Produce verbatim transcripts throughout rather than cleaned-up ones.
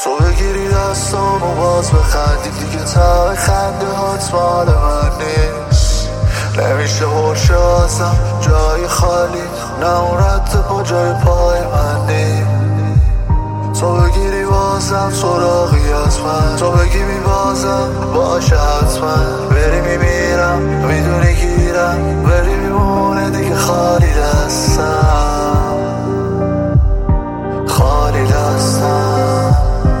تو بگیری دستام و باز بخندی دیگه ته خنده هات مال من نیست. نمیشه برشه ازم جای خالی، نه اون رد پا جای پای من نیست. تو بگیری بازم سراغی از من، تو بگی میبازم باشه حتما. بری میمیرم میدونی گیرم، بری میمونه دیگه خالی دستم، خالی دستم.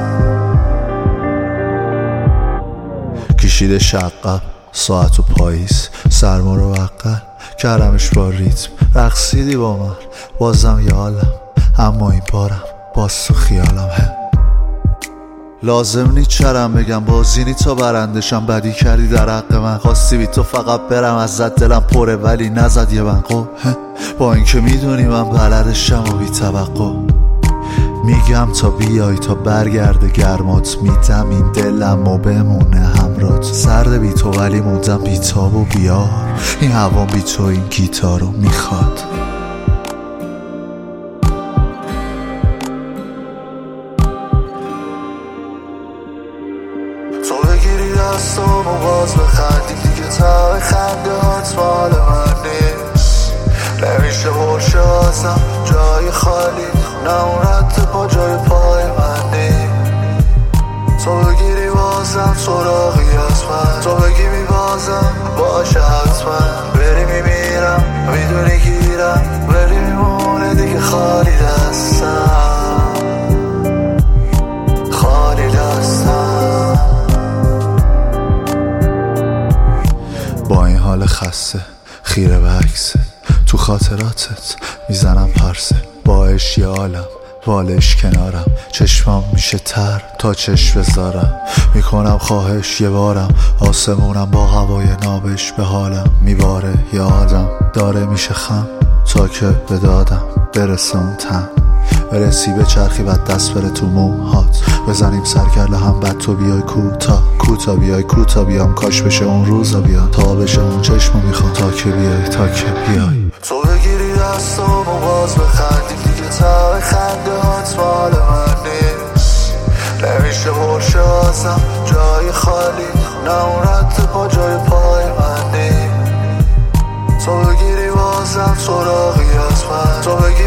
کشیده شقم ساعت و پاییز، سرما رو وقل کردمش با ریتم. رقصیدی با من بازم یالم، اما این بارم باز تو خیالم. هم لازم نی چرم بگم بازینی تا برندشم. بدی کردی در حق من، خواستی بی تو فقط برم ازت، دلم پره ولی نزد یه بنقو. با اینکه میدونی من بلدشم و بی توقع میگم تا بیای تا برگرده گرمات. میدم این دلم و بمونه همرات، سرد بی تو ولی موندم بی تاب و بیار. این هوا بی تو این گیتارو میخواد. تو بگیری دستام و باز بخندی دیگه ته خنده هات مال من نیست. نمیشه برشه ازم جای خالی، نه اون رد پا جای پای من نیست. تو بگیری بازم سراغی از من، تو بگی میبازم باشه حتما. بری میمیرم میدونی گیرم، بری میمونه دیگه خالی دستم، خالی دستم. با این حال خسته خیره به عکسه، تو خاطراتت میزنم پرسه. باش یه عالم بالش کنارم، چشمام میشه تر تا چشم بذارم. میکنم خواهش یه بارم، آسمونم با هوای نابش به حالم میباره. یه آدم داره میشه خم تا که به دادم برسه اون تن. برسی به چرخی بعد دست بره تو موهات، بزنیم سرکله هم بعد تو بیای کوتا کوتا بیای کوتا بیام. کاش بشه اون روزا بیا تا بشه اون چشمو میخوام، تا که بیای تا که بیای. تو بگیری دستام و باز بخندی دیگه ته خنده هات مال من نیست. نمیشه برشه ازم جای خالی، نه اون رد پا جای پای من نیست. تو بگیری بازم سراغی از من، تو بگی